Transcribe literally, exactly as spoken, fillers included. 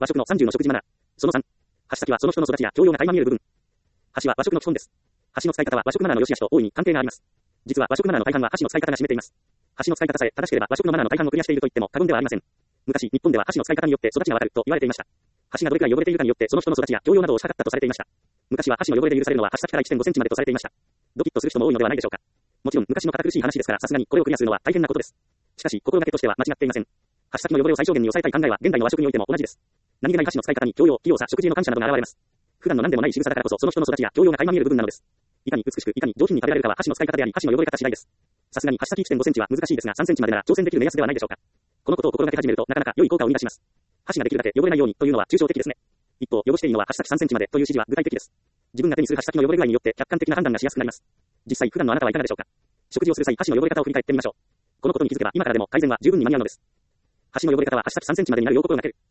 和食のさんじゅうの食事マナー。そのさん。箸先はその人の育ちや教養が垣間見える部分。箸は和食の基本です。箸の使い方は和食マナーの良し悪しと大いに関係があります。実は和食マナーの大半は箸の使い方が占めています。箸の使い方さえ正しければ和食のマナーの大半をクリアしていると言っても過言ではありません。昔、日本では箸の使い方によって育ちがわかると言われていました。箸がどれくらい汚れているかによってその人の育ちや教養などを測ったとされていました。昔は箸の汚れで許されるのは箸先から いってんごセンチまでとされていました。ドキッとする人も多いのではないでしょうか。もちろん昔の堅苦しい話ですからさすがにこれをクリアするのは大変なことです。しかし心がけとしては間違っていません。箸先の汚れを最小限に抑えたい考えは現代の和食においても同じです。何気ない箸の使い方に教養、器用さ、食事への感謝などが現れます。普段の何でもない仕草だからこそその人の育ちや教養が垣間見える部分なのです。いかに美しくいかに上品に食べられるかは箸の使い方であり箸の汚れ方次第です。さすがに箸先 いってんごセンチは難しいですがさんセンチまでなら挑戦できる目安ではないでしょうか。このことを心がけ始めるとなかなか良い効果を生み出します。箸ができるだけ汚れないようにというのは抽象的ですね。一方、汚していいのは箸先さんセンチまでという指示は具体的です。自分が手にする箸先の汚れ具合によって客観的な判断がしやすくなります。実際普段のあなたはいかがでしょうか。食事をする際箸の汚れ方を振り返ってみましょう。このことに気づけば今からでも改善は十分に間に合うのです。箸の汚れ方は箸先さんセンチまでになるよう心がける。